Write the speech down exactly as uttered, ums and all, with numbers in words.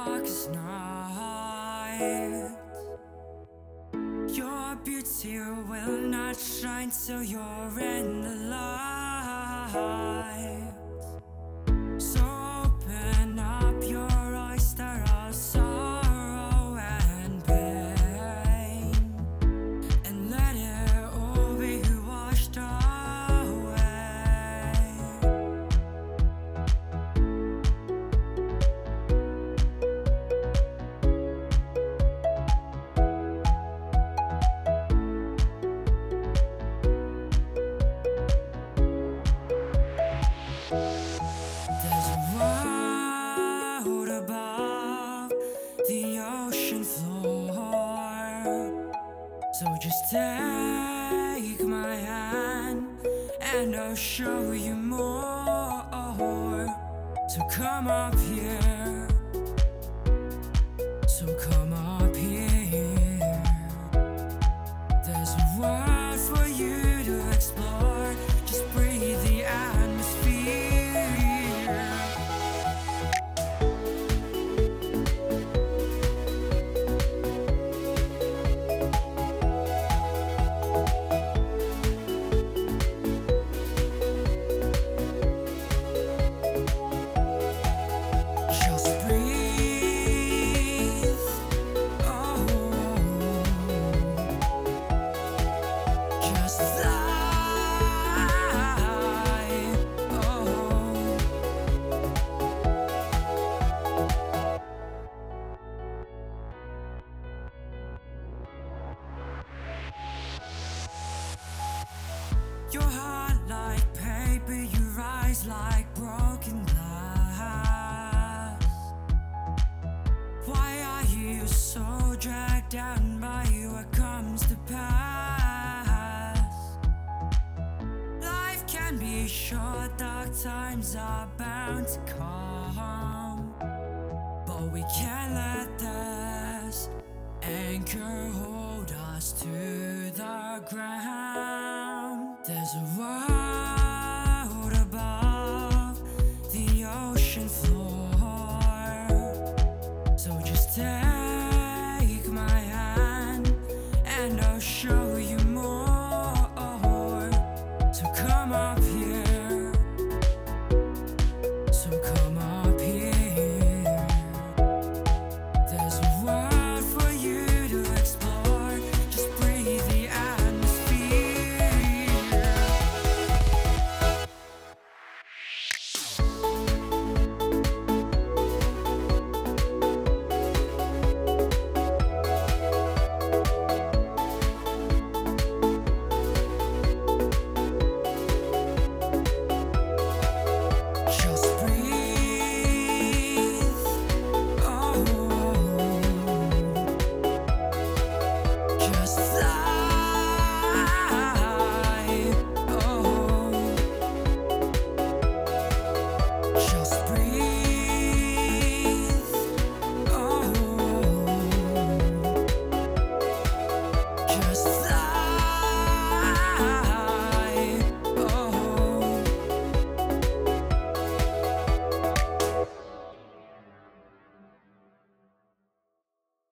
darkest night. Your beauty will not shine till you're in the light. So open up your eyes, there are sorrow and pain, and let it all be washed away. There's a world above the ocean floor, so just take my hand and I'll show you more. So come up here, so come up here. There's a world for you to explore, just breathe the atmosphere. Just breathe, oh, just fly, oh. Your heart like paper, your eyes like broken glass. Why are you so dragged down by what comes to pass? Life can be short, dark times are bound to come, but we can't let this anchor hold us to the ground. There's a world